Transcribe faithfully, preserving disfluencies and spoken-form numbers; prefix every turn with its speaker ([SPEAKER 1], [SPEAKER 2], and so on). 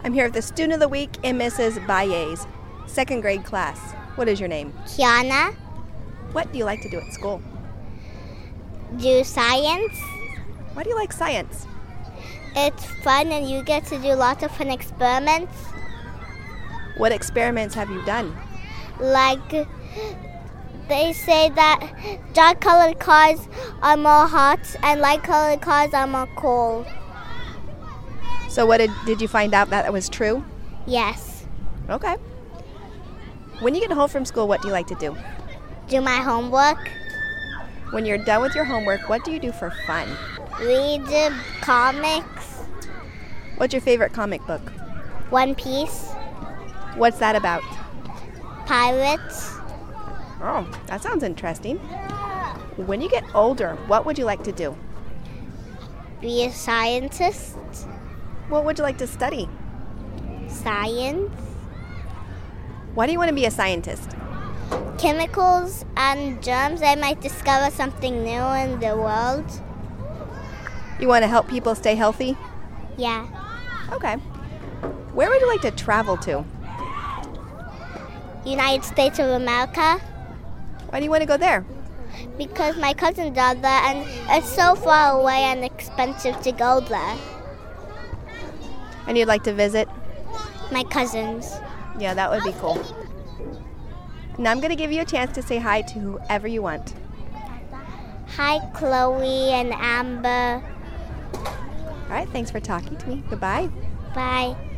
[SPEAKER 1] I'm here with the Student of the Week in Missus Valles, second grade class. What is your name?
[SPEAKER 2] Kiana.
[SPEAKER 1] What do you like to do at school?
[SPEAKER 2] Do science.
[SPEAKER 1] Why do you like science?
[SPEAKER 2] It's fun and you get to do lots of fun experiments.
[SPEAKER 1] What experiments have you done?
[SPEAKER 2] Like, they say that dark-colored cars are more hot and light-colored cars are more cold.
[SPEAKER 1] So what did, did you find out that was true?
[SPEAKER 2] Yes.
[SPEAKER 1] Okay. When you get home from school, what do you like to do?
[SPEAKER 2] Do my homework.
[SPEAKER 1] When you're done with your homework, what do you do for fun?
[SPEAKER 2] Read the comics.
[SPEAKER 1] What's your favorite comic book?
[SPEAKER 2] One Piece.
[SPEAKER 1] What's that about?
[SPEAKER 2] Pirates.
[SPEAKER 1] Oh, that sounds interesting. When you get older, what would you like to do?
[SPEAKER 2] Be a scientist.
[SPEAKER 1] What would you like to study?
[SPEAKER 2] Science.
[SPEAKER 1] Why do you want to be a scientist?
[SPEAKER 2] Chemicals and germs, they might discover something new in the world.
[SPEAKER 1] You want to help people stay healthy?
[SPEAKER 2] Yeah.
[SPEAKER 1] Okay. Where would you like to travel to?
[SPEAKER 2] United States of America.
[SPEAKER 1] Why do you want to go there?
[SPEAKER 2] Because my cousins are there and it's so far away and expensive to go there.
[SPEAKER 1] And you'd like to visit?
[SPEAKER 2] My cousins.
[SPEAKER 1] Yeah, that would be cool. Now I'm going to give you a chance to say hi to whoever you want.
[SPEAKER 2] Hi, Chloe and Amber.
[SPEAKER 1] All right, thanks for talking to me. Goodbye.
[SPEAKER 2] Bye.